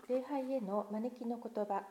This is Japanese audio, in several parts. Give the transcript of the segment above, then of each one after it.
礼拝への招きの言葉。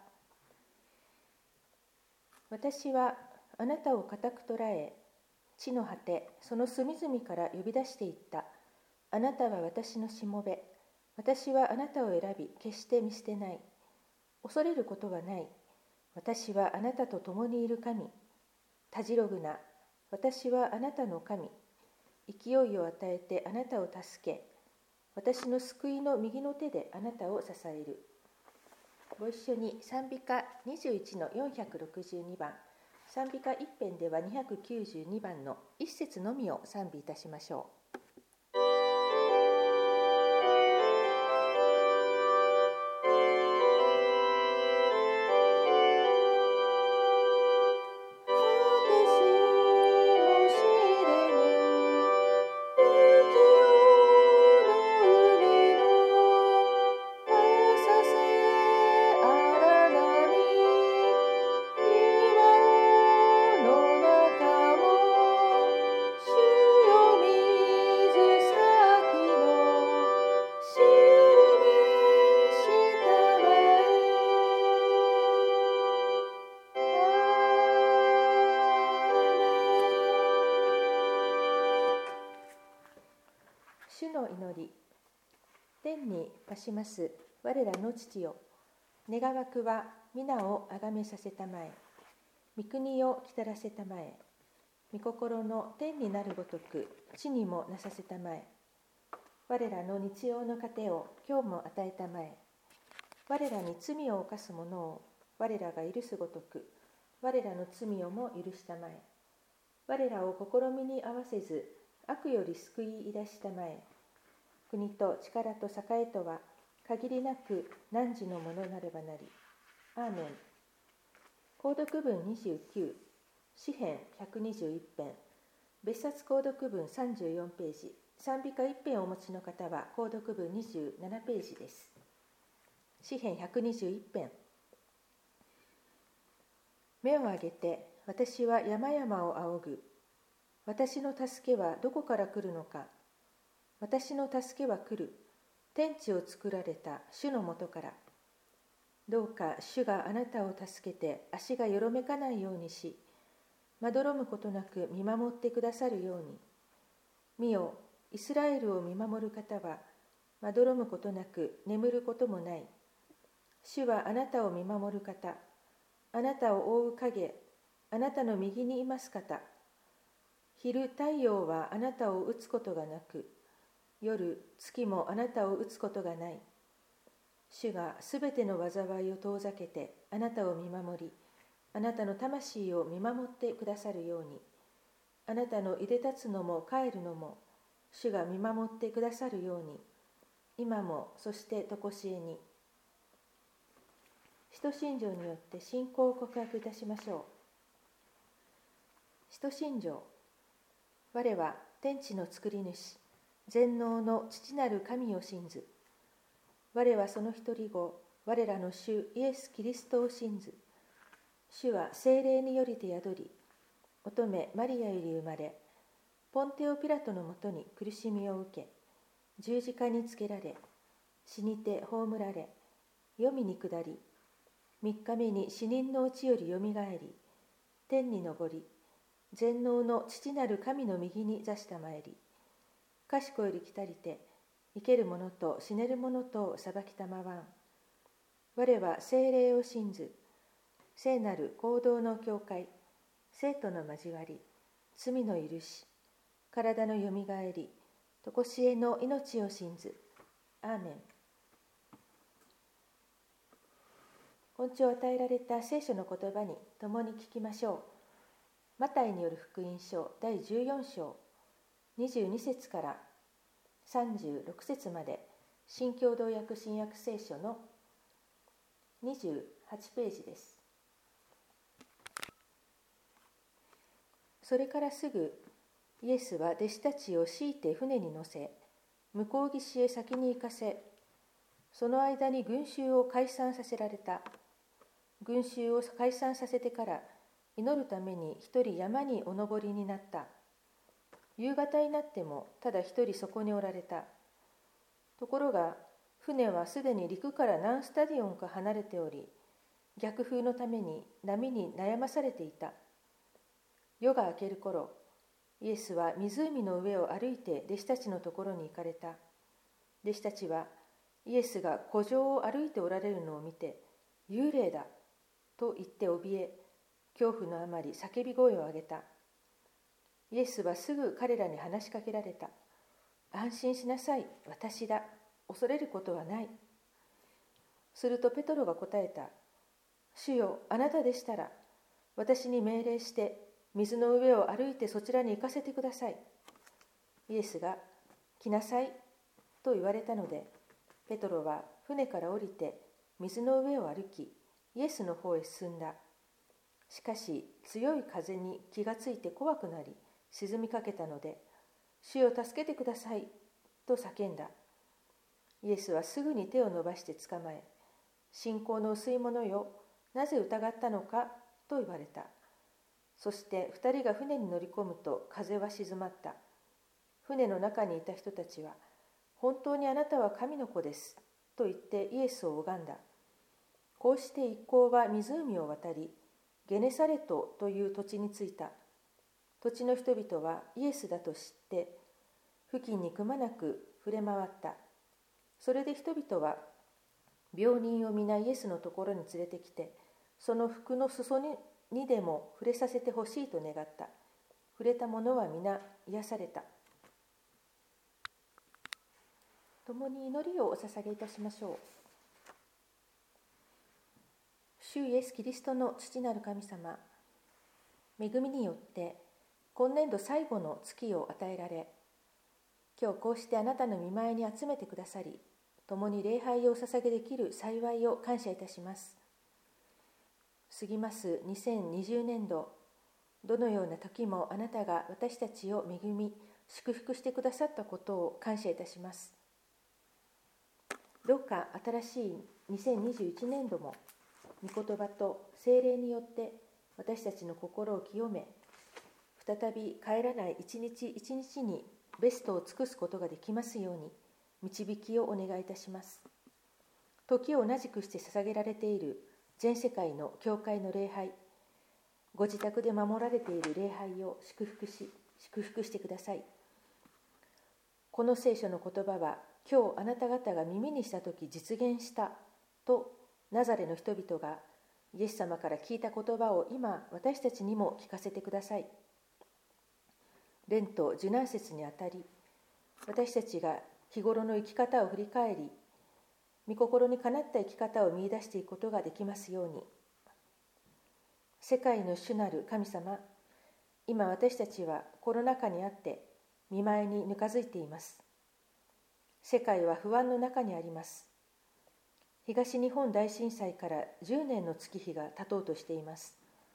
私はあなたを固く捉え、地の果て、その隅々から呼び出していった。あなたは私のしもべ。私はあなたを選び、決して見捨てない。恐れることはない。私はあなたと共にいる神。たじろぐな。私はあなたの神。勢いを与えてあなたを助け、私の救いの右の手であなたを支える。ご一緒に賛美歌21の462番、賛美歌一編では292番の一節のみを賛美いたしましょう。主の祈り。天に増します我らの父よ、願わくは皆をあがめさせたまえ、御国をきたらせたまえ、御心の天になるごとく地にもなさせたまえ。我らの日用の糧を今日も与えたまえ。我らに罪を犯す者を我らが許すごとく我らの罪をも許したまえ。我らを試みに合わせず悪より救い出したまえ。国と力と栄とは限りなく汝のものなればなり。アーメン。購読文29、詩編121編、別冊購読文34ページ、賛美歌1編をお持ちの方は購読文27ページです。詩編121編。目を上げて私は山々を仰ぐ。私の助けはどこから来るのか。私の助けは来る。天地を作られた主のもとから。どうか主があなたを助けて足がよろめかないようにし、まどろむことなく見守ってくださるように。見よ、イスラエルを見守る方はまどろむことなく眠ることもない。主はあなたを見守る方、あなたを覆う影、あなたの右にいます方。昼太陽はあなたを打つことがなく、夜月もあなたを打つことがない。主がすべての災いを遠ざけてあなたを見守り、あなたの魂を見守ってくださるように。あなたのいで立つのも帰るのも主が見守ってくださるように、今もそしてとこしえに。使徒信条によって信仰を告白いたしましょう。使徒信条。我は天地の作り主、全能の父なる神を信ず。我はその一人子、我らの主イエス・キリストを信ず。主は聖霊によりて宿り、乙女マリアより生まれ、ポンテオ・ピラトのもとに苦しみを受け、十字架につけられ、死にて葬られ、黄泉に下り、三日目に死人のうちよりよみがえり、天に昇り、全能の父なる神の右に座したまえり、賢より来たりて、生ける者と死ねる者とを裁きたまわん。我は聖霊を信ず、聖なる行動の教会、生徒の交わり、罪の許し、体のよみがえり、とこしえの命を信ず。アーメン。今朝与えられた聖書の言葉に共に聞きましょう。マタイによる福音書第14章22節から36節まで、新共同訳新約聖書の28ページです。それからすぐイエスは弟子たちを強いて船に乗せ、向こう岸へ先に行かせ、その間に群衆を解散させられた。群衆を解散させてから祈るために一人山にお登りになった。夕方になってもただ一人そこにおられた。ところが船はすでに陸から何スタディオンか離れており、逆風のために波に悩まされていた。夜が明ける頃、イエスは湖の上を歩いて弟子たちのところに行かれた。弟子たちはイエスが湖上を歩いておられるのを見て、幽霊だと言って怯え、恐怖のあまり叫び声を上げた。イエスはすぐ彼らに話しかけられた。安心しなさい、私だ。恐れることはない。するとペトロが答えた。主よ、あなたでしたら、私に命令して水の上を歩いてそちらに行かせてください。イエスが、来なさいと言われたので、ペトロは船から降りて水の上を歩き、イエスの方へ進んだ。しかし強い風に気がついて怖くなり、沈みかけたので、主よ助けてくださいと叫んだ。イエスはすぐに手を伸ばして捕まえ、信仰の薄い者よ、なぜ疑ったのかと言われた。そして2人が船に乗り込むと風は静まった。船の中にいた人たちは、本当にあなたは神の子ですと言ってイエスを拝んだ。こうして一行は湖を渡り、ゲネサレトという土地に着いた。土地の人々はイエスだと知って、付近にくまなく触れ回った。それで人々は病人を皆イエスのところに連れてきて、その服の裾にでも触れさせてほしいと願った。触れた者は皆癒された。共に祈りをお捧げいたしましょう。主イエス・キリストの父なる神様、恵みによって今年度最後の月を与えられ、今日こうしてあなたの御前に集めてくださり、共に礼拝をお捧げできる幸いを感謝いたします。過ぎます2020年度、どのような時もあなたが私たちを恵み、祝福してくださったことを感謝いたします。どうか新しい2021年度も、御言葉と聖霊によって私たちの心を清め、再び帰らない一日一日にベストを尽くすことができますように、導きをお願いいたします。時を同じくして捧げられている全世界の教会の礼拝、ご自宅で守られている礼拝を祝福してください。この聖書の言葉は、今日あなた方が耳にしたとき実現したとナザレの人々がイエス様から聞いた言葉を今私たちにも聞かせてください。レント受難節にあたり、私たちが日頃の生き方を振り返り、御心にかなった生き方を見出していくことができますように。世界の主なる神様、今私たちはコロナ禍にあって見舞いにぬかづいています。世界は不安の中にあります。東日本大震災から10年の月日が経とうとしています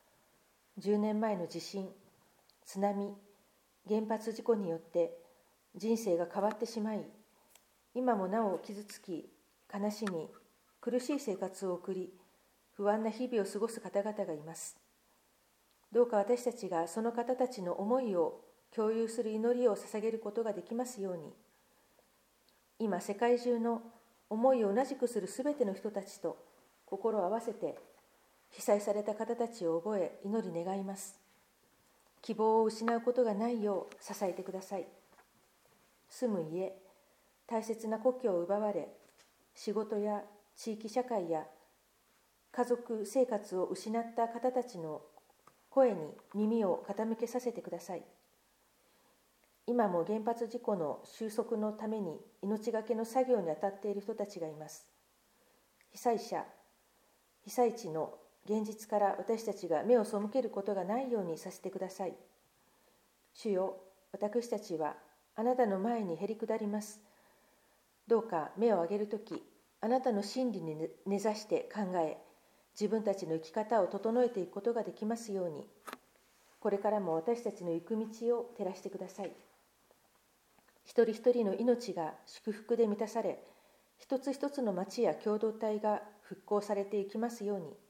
。10年前の地震、津波、原発事故によって人生が変わってしまい、今もなお傷つき、悲しみ、苦しい生活を送り、不安な日々を過ごす方々がいます。どうか私たちがその方たちの思いを共有する祈りを捧げることができますように、今世界中の思いを同じくするすべての人たちと心を合わせて、被災された方たちを覚え祈り願います。希望を失うことがないよう支えてください。住む家、大切な故郷を奪われ、仕事や地域社会や家族生活を失った方たちの声に耳を傾けさせてください。今も原発事故の収束のために命がけの作業に当たっている人たちがいます。被災地の現実から私たちが目を背けることがないようにさせてください。主よ、私たちはあなたの前にへり下ります。どうか目を上げるとき、あなたの真理に根ざして考え、自分たちの生き方を整えていくことができますように、これからも私たちの行く道を照らしてください。一人一人の命が祝福で満たされ、一つ一つの町や共同体が復興されていきますように。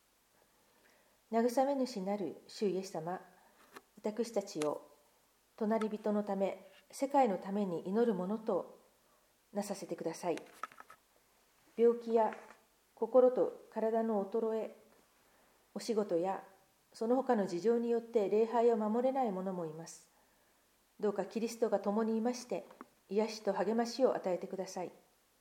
慰め主なる主イエス様、私たちを隣人のため、世界のために祈るものとなさせてください。 病気や心と体の衰え、お仕事やその他の事情によって礼拝を守れない者もいます。どうかキリストが共にいまして、癒しと励ましを与えてください。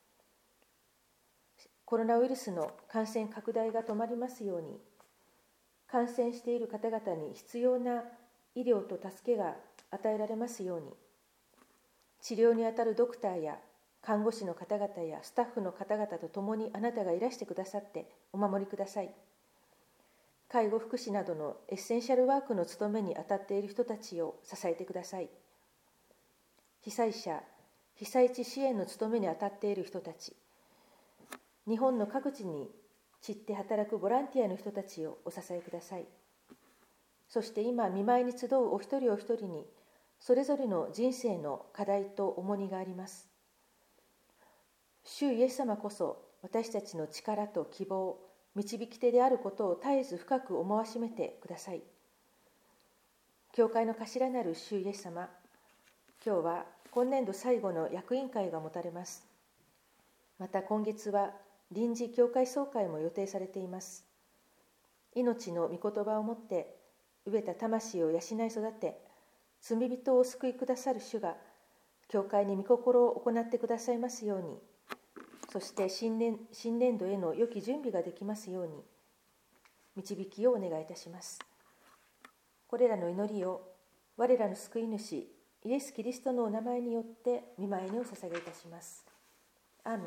コロナウイルスの感染拡大が止まりますように、感染している方々に必要な医療と助けが与えられますように、治療にあたるドクターや看護師の方々やスタッフの方々と共にあなたがいらしてくださってお守りください。介護福祉などのエッセンシャルワークの務めに当たっている人たちを支えてください。被災者、被災地支援の務めに当たっている人たち、日本の各地に散って働くボランティアの人たちをお支えください。そして今、見舞いに集うお一人お一人に、それぞれの人生の課題と重荷があります。主イエス様こそ、私たちの力と希望、導き手であることを絶えず深く思わしめてください。教会の頭なる主イエス様、今日は今年度最後の役員会が持たれます。また今月は臨時教会総会も予定されています。命の御言葉をもって飢えた魂を養い育て、罪人を救いくださる主が教会に御心を行ってくださいますように、そして新年度への良き準備ができますように導きをお願いいたします。これらの祈りを我らの救い主イエス・キリストのお名前によって御前にお捧げいたします。アーメン。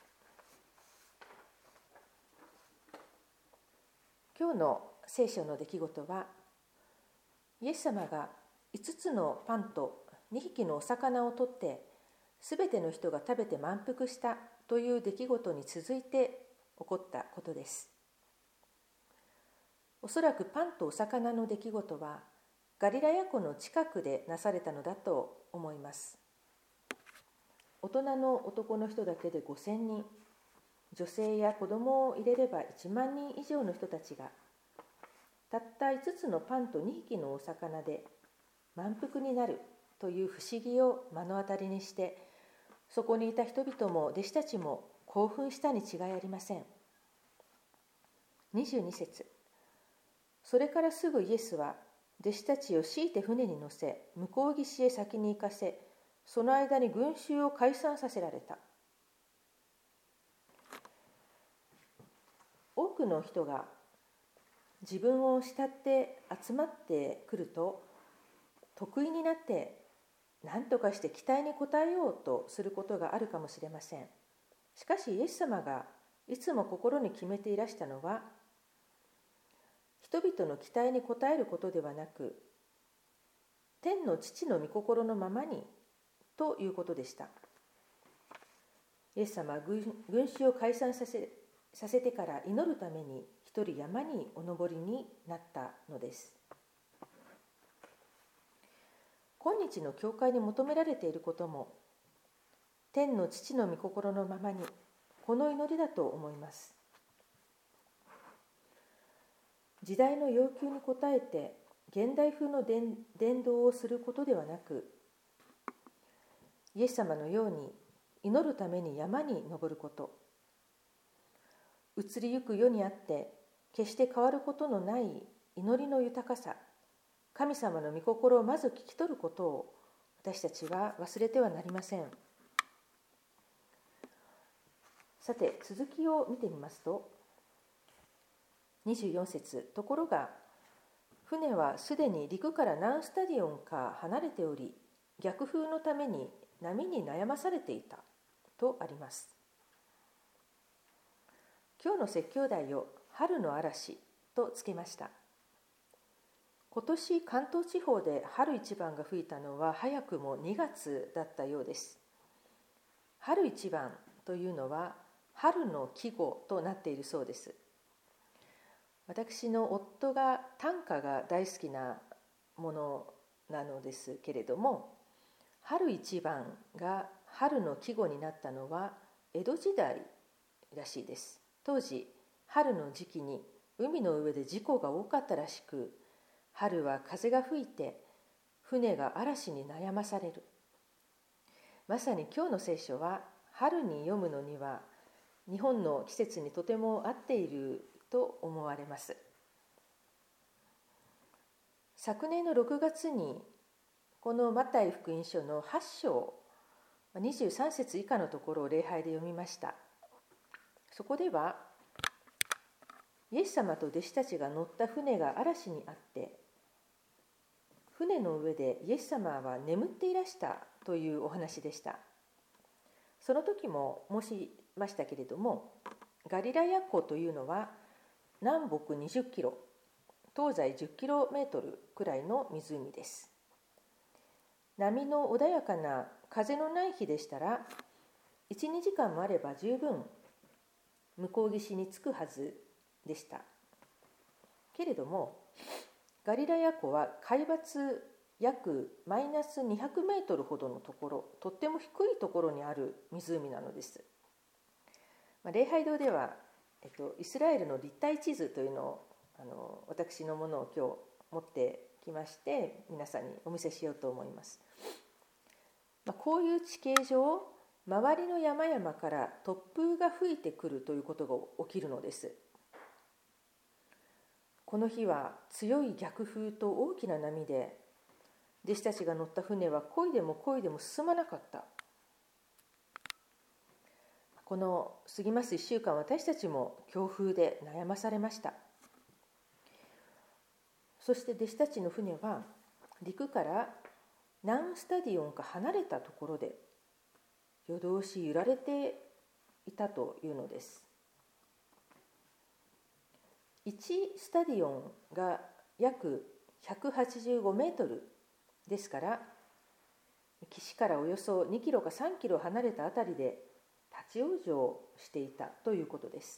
今日の聖書の出来事は、イエス様が5つのパンと2匹のお魚を取ってすべての人が食べて満腹したという出来事に続いて起こったことです。おそらくパンとお魚の出来事はガリラヤ湖の近くでなされたのだと思います。大人の男の人だけで5000人、女性や子供を入れれば1万人以上の人たちが、たった5つのパンと2匹のお魚で満腹になるという不思議を目の当たりにして、そこにいた人々も弟子たちも興奮したに違いありません。22節、それからすぐイエスは弟子たちを強いて船に乗せ、向こう岸へ先に行かせ、その間に群衆を解散させられた。多くの人が自分を慕って集まってくると、得意になって何とかして期待に応えようとすることがあるかもしれません。しかしイエス様がいつも心に決めていらしたのは、人々の期待に応えることではなく、天の父の御心のままにということでした。イエス様は群衆を解散させてから祈るために一人山にお登りになったのです。今日の教会に求められていることも、天の父の御心のままに、この祈りだと思います。時代の要求に応えて現代風の伝道をすることではなく、イエス様のように祈るために山に登ること、移りゆく世にあって決して変わることのない祈りの豊かさ、神様の御心をまず聞き取ることを私たちは忘れてはなりません。さて、続きを見てみますと、24節、ところが船はすでに陸から何スタディオンか離れており、逆風のために波に悩まされていたとあります。今日の説教題を春の嵐とつけました。今年関東地方で春一番が吹いたのは早くも2月だったようです。春一番というのは春の季語となっているそうです。私の夫が短歌が大好きなものなのですけれども、春一番が春の季語になったのは江戸時代らしいです。当時、春の時期に海の上で事故が多かったらしく、春は風が吹いて船が嵐に悩まされる。まさに今日の聖書は春に読むのには日本の季節にとても合っていると思われます。昨年の6月にこのマタイ福音書の8章23節以下のところを礼拝で読みました。そこではイエス様と弟子たちが乗った船が嵐にあって、船の上でイエス様は眠っていらしたというお話でした。その時も申しましたけれども、ガリラヤ湖というのは南北20キロ、東西10キロメートルくらいの湖です。波の穏やかな風のない日でしたら、1、2時間もあれば十分向こう岸に着くはずでした。けれども、ガリラヤ湖は海抜約マイナス200メートルほどのところ、とっても低いところにある湖なのです。礼拝堂では、イスラエルの立体地図というのを私のものを今日持ってきまして、皆さんにお見せしようと思います。こういう地形上、周りの山々から突風が吹いてくるということが起きるのです。この日は強い逆風と大きな波で、弟子たちが乗った船は漕いでも漕いでも進まなかった。この過ぎます1週間、私たちも強風で悩まされました。そして弟子たちの船は陸から何スタディオンか離れたところで夜通し揺られていたというのです。1スタディオンが約185メートルですから、岸からおよそ2キロか3キロ離れたあたりで立ち往生していたということです。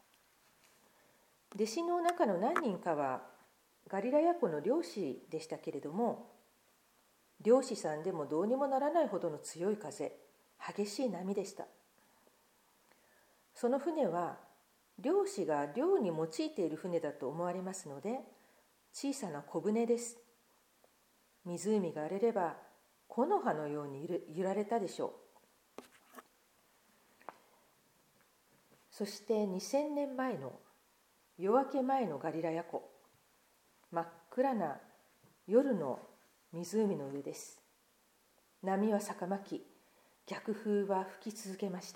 弟子の中の何人かはガリラヤ湖の漁師でしたけれども、漁師さんでもどうにもならないほどの強い風、激しい波でした。その船は漁師が漁に用いている船だと思われますので、小さな小舟です。湖が荒れれば木の葉のように揺られたでしょう。そして2000年前の夜明け前のガリラヤ湖、真っ暗な夜の湖の上です。波は逆まき、逆風は吹き続けました。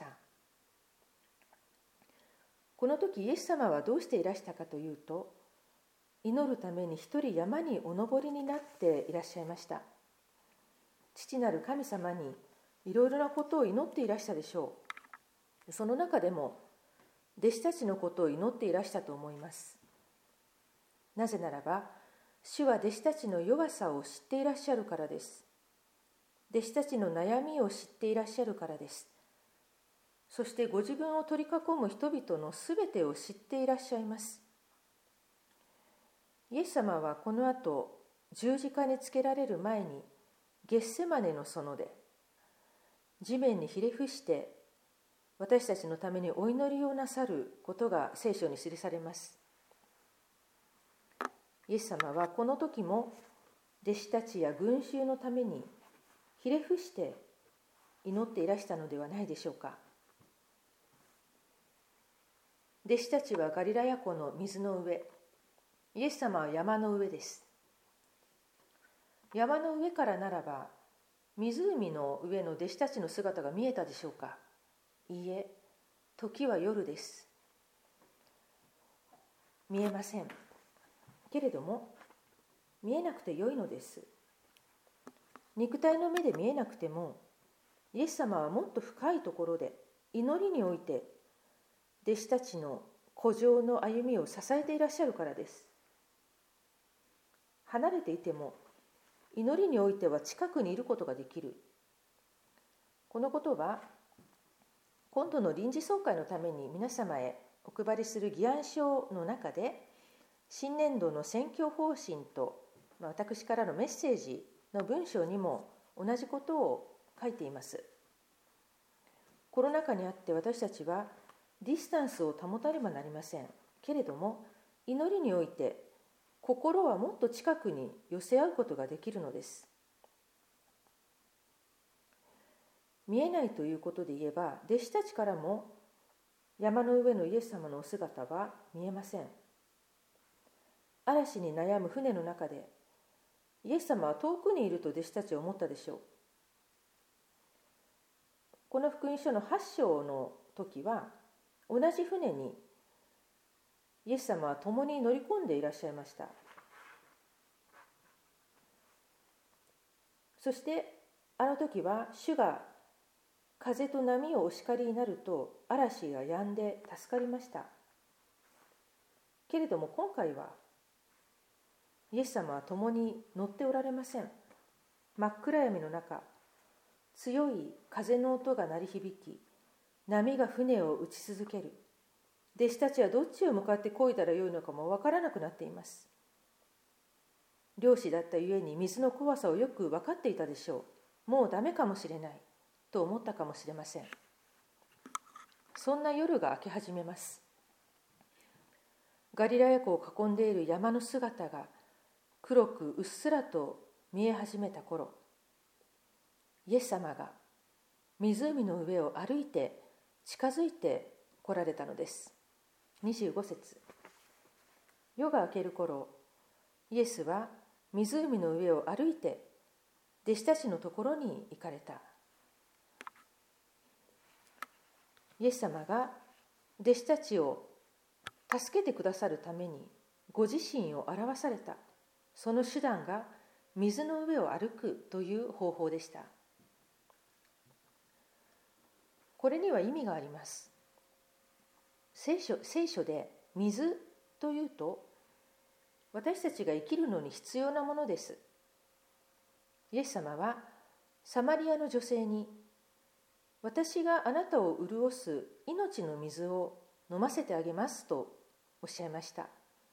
この時イエス様はどうしていらしたかというと、祈るために一人山にお登りになっていらっしゃいました。父なる神様にいろいろなことを祈っていらしたでしょう。その中でも弟子たちのことを祈っていらしたと思います。なぜならば、主は弟子たちの弱さを知っていらっしゃるからです。弟子たちの悩みを知っていらっしゃるからです。そしてご自分を取り囲む人々のすべてを知っていらっしゃいます。イエス様はこの後、十字架につけられる前に、ゲッセマネの園で、地面にひれ伏して、私たちのためにお祈りをなさることが聖書に記されます。イエス様はこの時も弟子たちや群衆のためにひれ伏して祈っていらしたのではないでしょうか。弟子たちはガリラヤ湖の水の上、イエス様は山の上です。山の上からならば、湖の上の弟子たちの姿が見えたでしょうか。いいえ、時は夜です。見えません。けれども、見えなくてよいのです。肉体の目で見えなくても、イエス様はもっと深いところで、祈りにおいて、弟子たちの湖上の歩みを支えていらっしゃるからです。離れていても、祈りにおいては近くにいることができる。このことは、今度の臨時総会のために皆様へお配りする議案書の中で、新年度の宣教方針と私からのメッセージの文章にも同じことを書いています。コロナ禍にあって私たちはディスタンスを保たねばなりません。けれども、祈りにおいて心はもっと近くに寄せ合うことができるのです。見えないということで言えば、弟子たちからも山の上のイエス様のお姿は見えません。嵐に悩む船の中で、イエス様は遠くにいると弟子たちは思ったでしょう。この福音書の8章の時は、同じ船にイエス様は共に乗り込んでいらっしゃいました。そしてあの時は主が風と波をお叱りになると嵐が止んで助かりました。けれども今回はイエス様は共に乗っておられません。真っ暗闇の中、強い風の音が鳴り響き、波が船を打ち続ける。弟子たちはどっちを向かって漕いだらよいのかもわからなくなっています。漁師だったゆえに水の怖さをよく分かっていたでしょう。もうダメかもしれないと思ったかもしれません。そんな夜が明け始めます。ガリラヤ湖を囲んでいる山の姿が黒くうっすらと見え始めた頃、イエス様が湖の上を歩いて近づいて来られたのです。25節。夜が明ける頃、イエスは湖の上を歩いて弟子たちのところに行かれた。イエス様が弟子たちを助けてくださるためにご自身を表された。その手段が水の上を歩くという方法でした。これには意味があります。聖書で水というと、私たちが生きるのに必要なものです。イエス様はサマリアの女性に、私があなたを潤す命の水を飲ませてあげますとおっしゃいました。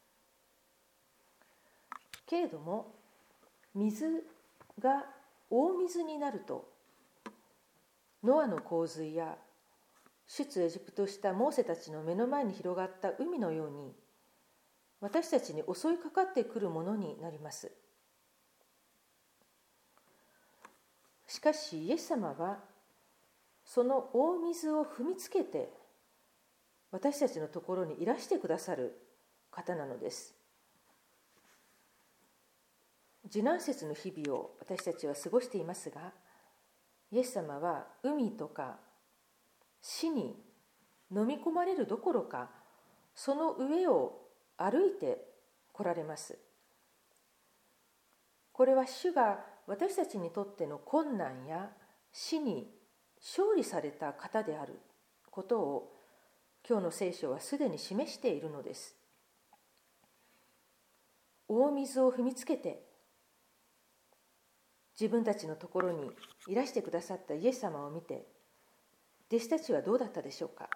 けれども、水が大水になると、ノアの洪水や出エジプトしたモーセたちの目の前に広がった海のように、私たちに襲いかかってくるものになります。しかしイエス様はその大水を踏みつけて私たちのところにいらしてくださる方なのです。受難節の日々を私たちは過ごしていますが、イエス様は海とか死に飲み込まれるどころか、その上を歩いて来られます。これは主が私たちにとっての困難や死に勝利された方であることを今日の聖書はすでに示しているのです。大水を踏みつけて自分たちのところにいらしてくださったイエス様を見て、弟子たちはどうだったでしょうか。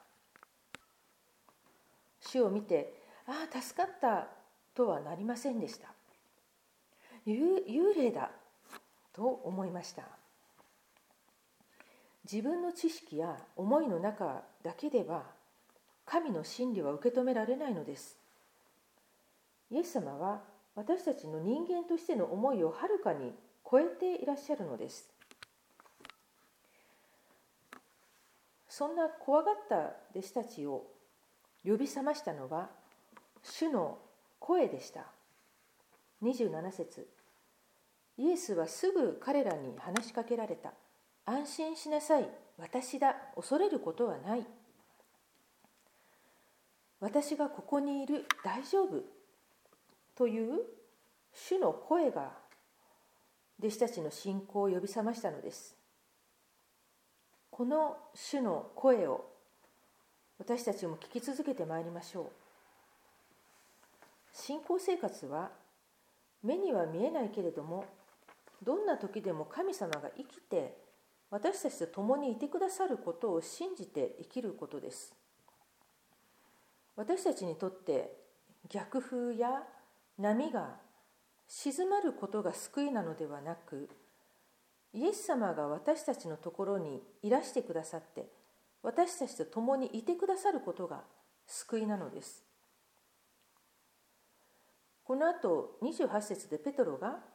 主を見て、ああ助かったとはなりませんでした。幽霊だと思いました。自分の知識や思いの中だけでは神の真理は受け止められないのです。イエス様は私たちの人間としての思いをはるかに超えていらっしゃるのです。そんな怖がった弟子たちを呼び覚ましたのは主の声でした。27節。イエスはすぐ彼らに話しかけられた。安心しなさい、私だ、恐れることはない。私がここにいる、大丈夫という主の声が弟子たちの信仰を呼び覚ましたのです。この主の声を私たちも聞き続けてまいりましょう。信仰生活は目には見えないけれども、どんな時でも神様が生きて私たちと共にいてくださることを信じて生きることです。私たちにとって逆風や波が静まることが救いなのではなく、イエス様が私たちのところにいらしてくださって私たちと共にいてくださることが救いなのです。この後28節でペトロが、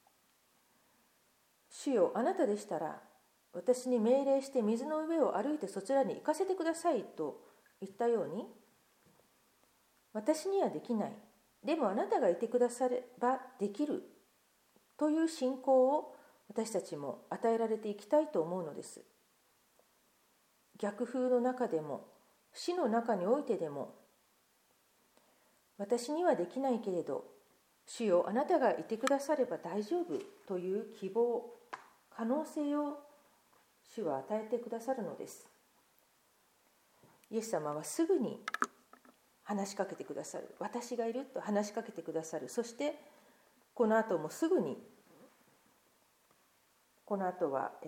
主よ、あなたでしたら私に命令して水の上を歩いてそちらに行かせてくださいと言ったように、私にはできない、でもあなたがいてくださればできるという信仰を私たちも与えられていきたいと思うのです。逆風の中でも死の中においてでも、私にはできないけれど主よあなたがいてくだされば大丈夫という希望、可能性を主は与えてくださるのです。イエス様はすぐに話しかけてくださる。私がいると話しかけてくださる。そしてこの後もすぐに、この後は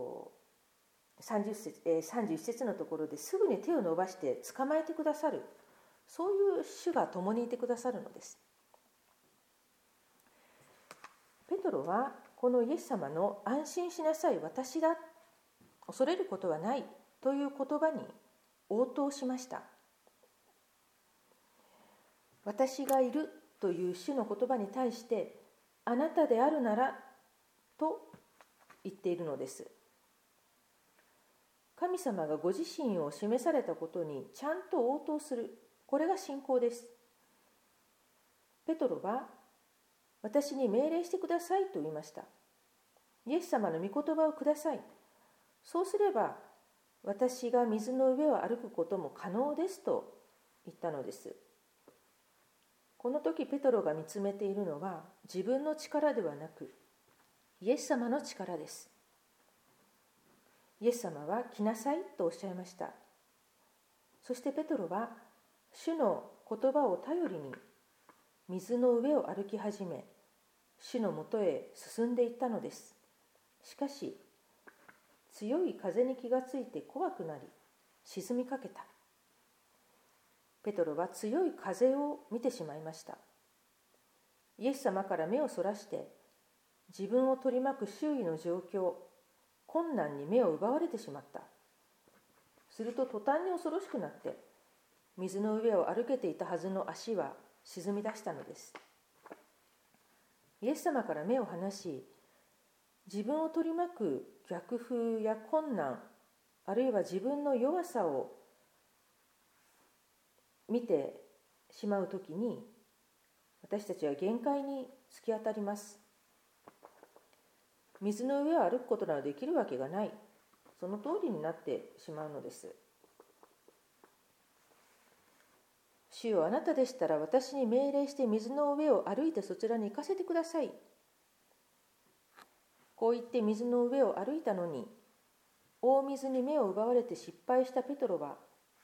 31節のところですぐに手を伸ばして捕まえてくださる。そういう主が共にいてくださるのです。ペトロはこのイエス様の安心しなさい、私だ、恐れることはないという言葉に応答しました。私がいるという主の言葉に対して、あなたであるならと言っているのです。神様がご自身を示されたことにちゃんと応答する、これが信仰です。ペトロは私に命令してくださいと言いました。イエス様の御言葉をください。そうすれば私が水の上を歩くことも可能ですと言ったのです。この時ペトロが見つめているのは自分の力ではなくイエス様の力です。イエス様は来なさいとおっしゃいました。そしてペトロは主の言葉を頼りに水の上を歩き始め、主のもとへ進んでいったのです。しかし強い風に気がついて怖くなり沈みかけた。ペトロは強い風を見てしまいました。イエス様から目をそらして自分を取り巻く周囲の状況、困難に目を奪われてしまった。すると途端に恐ろしくなって水の上を歩けていたはずの足は沈み出したのです。イエス様から目を離し、自分を取り巻く逆風や困難、あるいは自分の弱さを見てしまうときに、私たちは限界に突き当たります。水の上を歩くことなどできるわけがない、その通りになってしまうのです。主よ、あなたでしたら私に命令して水の上を歩いてそちらに行かせてください。こう言って水の上を歩いたのに、大水に目を奪われて失敗したペトロは、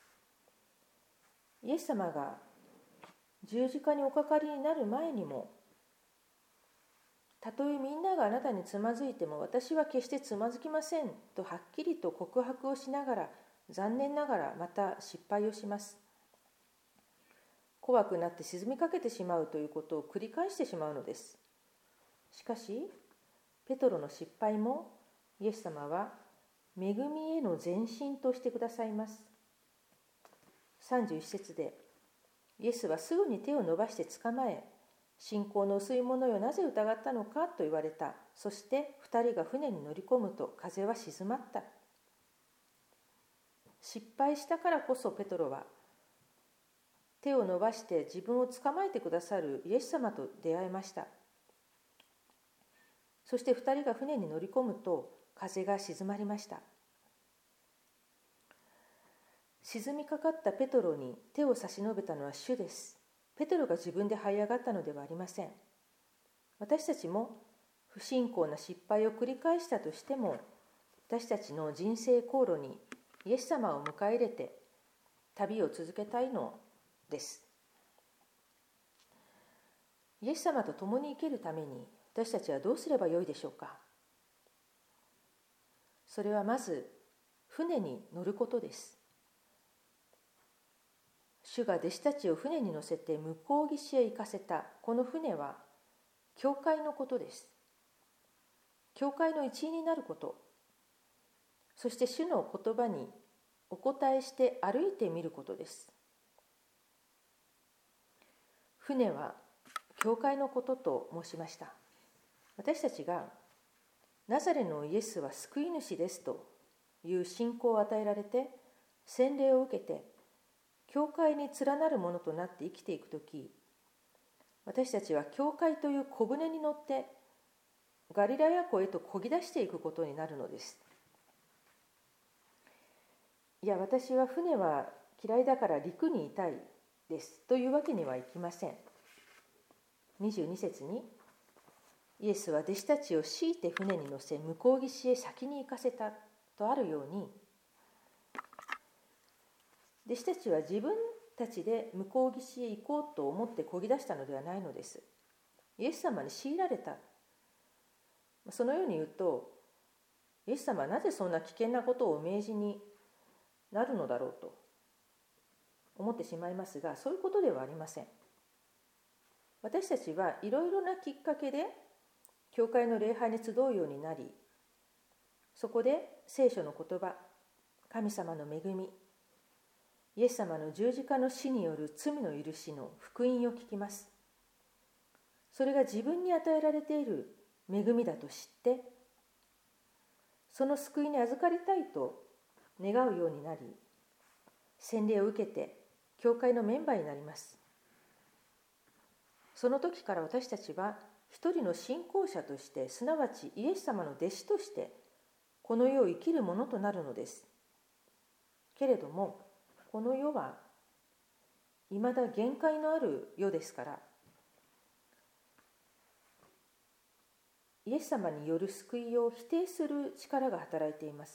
イエス様が十字架におかかりになる前にも、たとえみんながあなたにつまずいても私は決してつまずきませんとはっきりと告白をしながら、残念ながらまた失敗をします。怖くなって沈みかけてしまうということを繰り返してしまうのです。しかしペトロの失敗もイエス様は恵みへの前進としてくださいます。31節でイエスはすぐに手を伸ばして捕まえ、信仰の薄い者よなぜ疑ったのかと言われた。そして2人が船に乗り込むと風は静まった。失敗したからこそペトロは手を伸ばして自分を捕まえてくださるイエス様と出会いました。そして2人が船に乗り込むと風が静まりました。沈みかかったペトロに手を差し伸べたのは主です。ペトロが自分で這い上がったのではありません。私たちも不信仰な失敗を繰り返したとしても、私たちの人生航路にイエス様を迎え入れて旅を続けたいのです。イエス様と共に生きるために私たちはどうすればよいでしょうか。それはまず船に乗ることです。主が弟子たちを船に乗せて向こう岸へ行かせたこの船は教会のことです。教会の一員になること、そして主の言葉にお答えして歩いてみることです。船は教会のことと申しました。私たちがナザレのイエスは救い主ですという信仰を与えられて、洗礼を受けて教会に連なるものとなって生きていくとき、私たちは教会という小舟に乗ってガリラヤ湖へと漕ぎ出していくことになるのです。いや、私は船は嫌いだから陸にいたいですというわけにはいきません。22節に、イエスは弟子たちを強いて船に乗せ、向こう岸へ先に行かせたとあるように、弟子たちは自分たちで向こう岸へ行こうと思って漕ぎ出したのではないのです。イエス様に強いられた。そのように言うと、イエス様はなぜそんな危険なことをお命じになるのだろうと思ってしまいますが、そういうことではありません。私たちはいろいろなきっかけで教会の礼拝に集うようになり、そこで聖書の言葉、神様の恵み、イエス様の十字架の死による罪の許しの福音を聞きます。それが自分に与えられている恵みだと知って、その救いに預かりたいと願うようになり、洗礼を受けて教会のメンバーになります。その時から私たちは一人の信仰者として、すなわちイエス様の弟子としてこの世を生きるものとなるのです。けれどもこの世はいまだ限界のある世ですから、イエス様による救いを否定する力が働いています。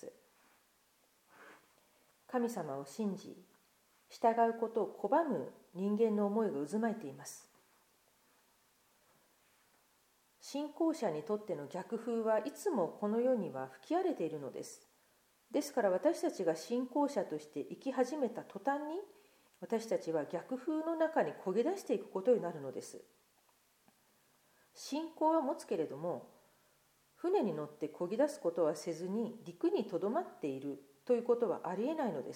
神様を信じ従うことを拒む人間の思いが渦巻いています。信仰者にとっての逆風はいつもこの世には吹き荒れているのです。ですから私たちが信仰者として生き始めた途端に、私たちは逆風の中に漕ぎ出していくことになるのです。信仰は持つけれども、船に乗って漕ぎ出すことはせずに陸にとどまっているということはありえないのです。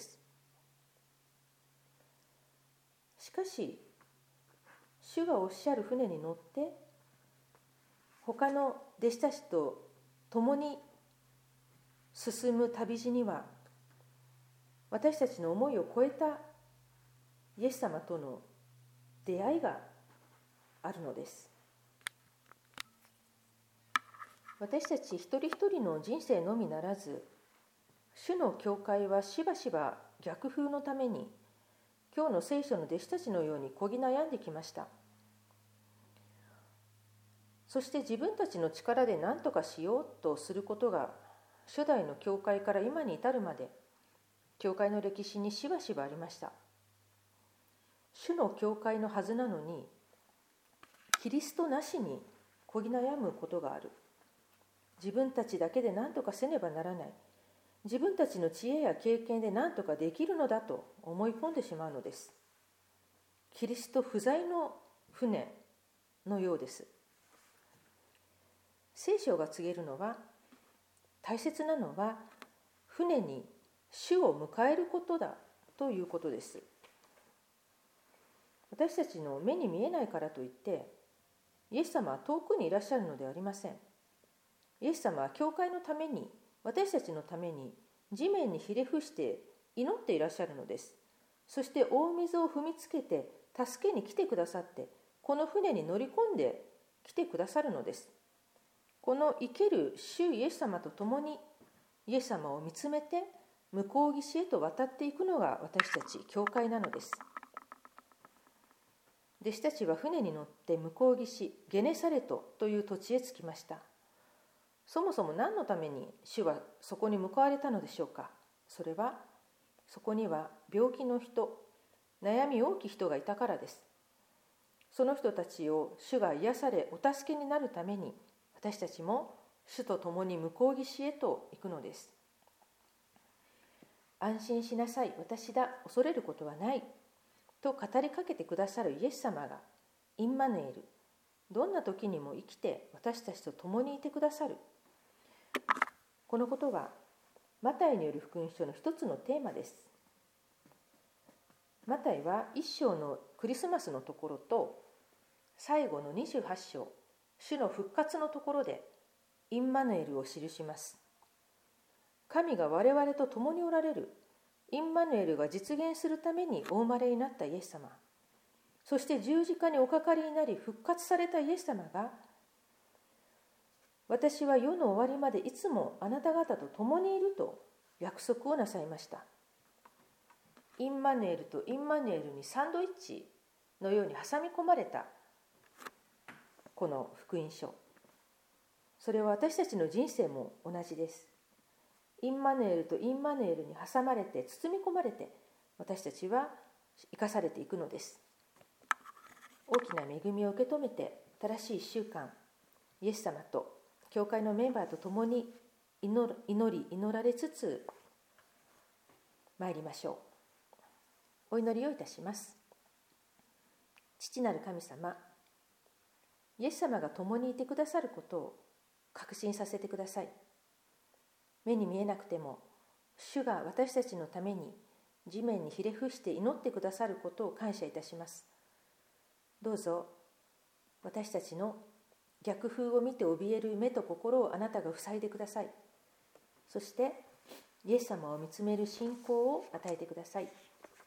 しかし、主がおっしゃる船に乗って他の弟子たちと共に進む旅路には、私たちの思いを超えたイエス様との出会いがあるのです。私たち一人一人の人生のみならず、主の教会はしばしば逆風のために、今日の聖書の弟子たちのようにこぎ悩んできました。そして自分たちの力で何とかしようとすることが、初代の教会から今に至るまで、教会の歴史にしばしばありました。主の教会のはずなのに、キリストなしにこぎ悩むことがある。自分たちだけで何とかせねばならない。自分たちの知恵や経験で何とかできるのだと思い込んでしまうのです。キリスト不在の船のようです。聖書が告げるのは、大切なのは船に主を迎えることだということです。私たちの目に見えないからといってイエス様は遠くにいらっしゃるのではありません。イエス様は教会のために、私たちのために地面にひれ伏して祈っていらっしゃるのです。そして大水を踏みつけて助けに来てくださって、この船に乗り込んで来てくださるのです。この生ける主イエス様と共にイエス様を見つめて向こう岸へと渡っていくのが私たち教会なのです。弟子たちは船に乗って向こう岸ゲネサレトという土地へ着きました。そもそも何のために主はそこに向かわれたのでしょうか。それはそこには病気の人、悩み多き人がいたからです。その人たちを主が癒されお助けになるために、私たちも主と共に向こう岸へと行くのです。安心しなさい、私だ、恐れることはないと語りかけてくださるイエス様がインマヌエル、どんな時にも生きて私たちと共にいてくださる。このことはマタイによる福音書の一つのテーマです。マタイは一章のクリスマスのところと最後の28章、主の復活のところでインマヌエルを記します。神が我々と共におられる、 インマヌエルが実現するためにお生まれになったイエス様、そして十字架におかかりになり復活されたイエス様が、私は世の終わりまでいつもあなた方と共にいると約束をなさいました。インマヌエルとインマヌエルにサンドイッチのように挟み込まれたこの福音書、それは私たちの人生も同じです。インマヌエルとインマヌエルに挟まれて包み込まれて、私たちは生かされていくのです。大きな恵みを受け止めて、正しい1週間、イエス様と教会のメンバーと共に祈られつつ参りましょう。お祈りをいたします。父なる神様、イエス様が共にいてくださることを確信させてください。目に見えなくても、主が私たちのために地面にひれ伏して祈ってくださることを感謝いたします。どうぞ私たちの逆風を見て怯える目と心をあなたが塞いでください。そしてイエス様を見つめる信仰を与えてください。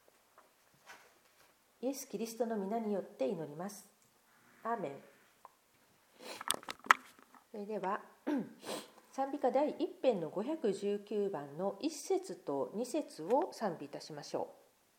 イエス・キリストの皆によって祈ります。アーメン。それでは賛美歌第1編の519番の1節と2節を賛美いたしましょう。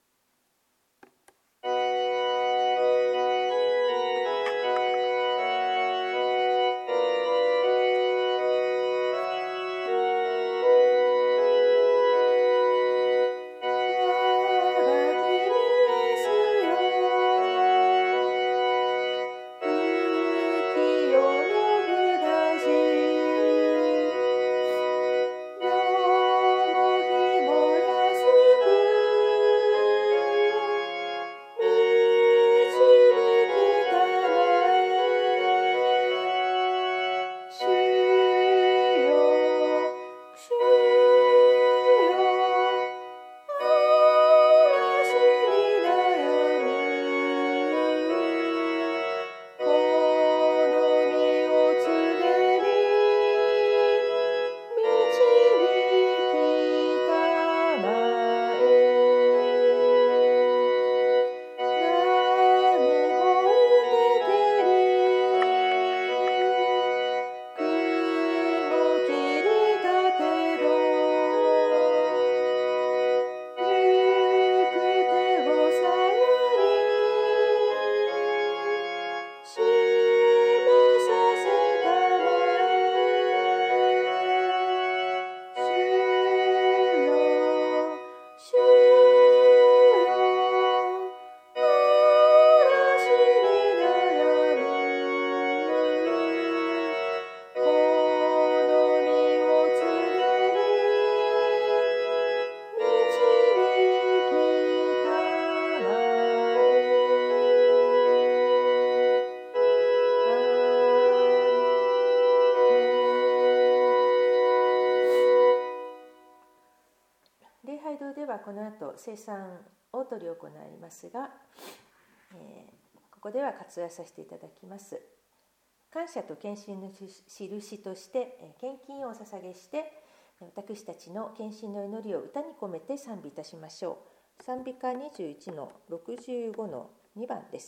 この後聖餐を執り行いますが、ここでは割愛させていただきます。感謝と献身の印として献金をお捧げして、私たちの献身の祈りを歌に込めて賛美いたしましょう。賛美歌21の65の2番です。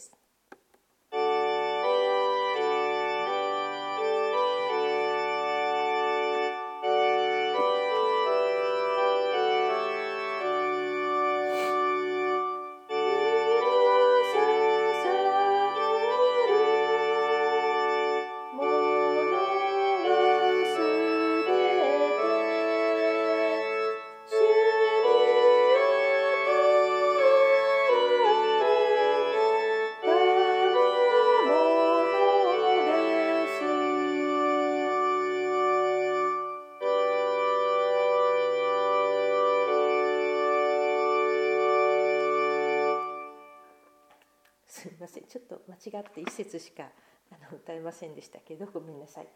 すみません、ちょっと間違って一節しか歌えませんでしたけど、ごめんなさい。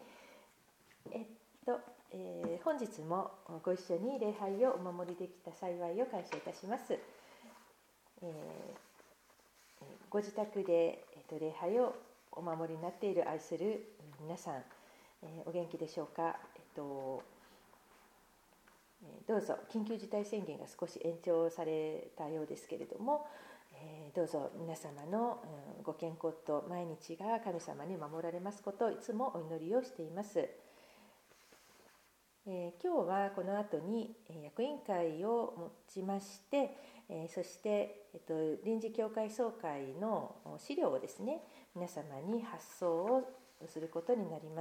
本日もご一緒に礼拝をお守りできた幸いを感謝いたします。ご自宅で、礼拝をお守りになっている愛する皆さん、お元気でしょうか。 どうぞ緊急事態宣言が少し延長されたようですけれども、どうぞ皆様のご健康と毎日が神様に守られますことをいつもお祈りをしています。今日はこの後に役員会を持ちまして、そして、臨時教会総会の資料をですね、皆様に発送をすることになります。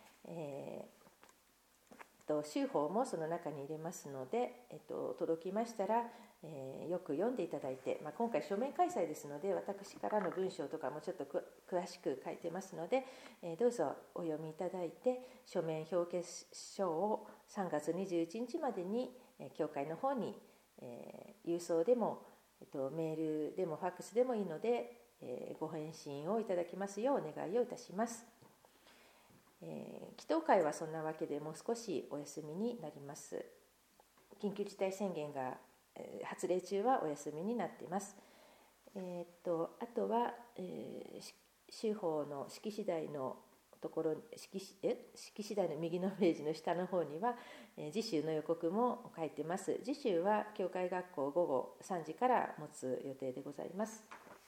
週報もその中に入れますので、届きましたら、よく読んでいただいて、今回書面開催ですので、私からの文章とかもちょっと詳しく書いてますので、どうぞお読みいただいて、書面表決書を3月21日までに教会の方に、郵送でも、メールでもファックスでもいいので、ご返信をいただきますようお願いをいたします。祈祷会はそんなわけでもう少しお休みになります。緊急事態宣言が発令中はお休みになっています。あとは、週報の式次第のところ、式次第の右のページの下の方には、次週の予告も書いてます。次週は教会学校午後3時から持つ予定でございます。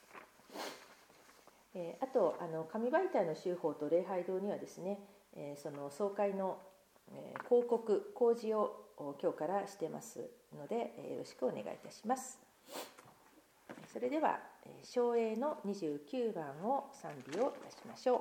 あと紙媒体の週報と礼拝堂にはですね、その総会の広告公示を今日からしてますので、よろしくお願いいたします。それでは唱詠の29番を賛美をいたしましょう。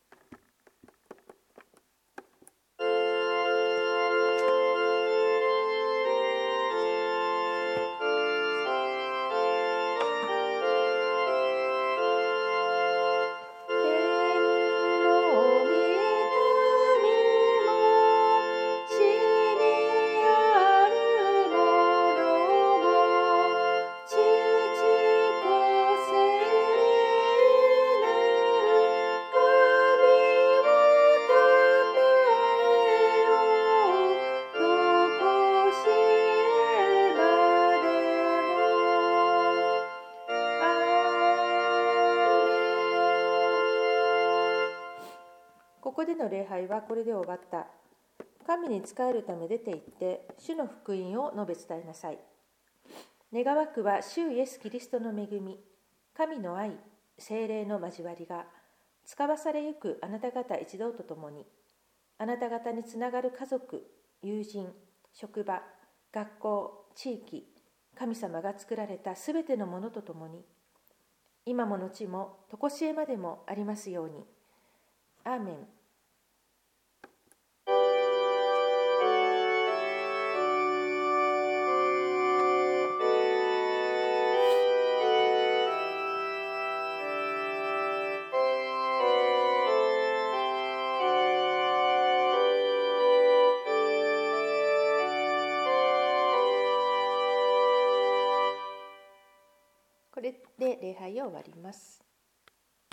ここでの礼拝はこれで終わった。神に仕えるため出て行って、主の福音を述べ伝えなさい。願わくは主イエス・キリストの恵み、神の愛、聖霊の交わりが、使わされゆくあなた方一同と共に、あなた方につながる家族、友人、職場、学校、地域、神様が作られたすべてのものと共に、今も後も常しえまでもありますように。アーメン。これで礼拝を終わります。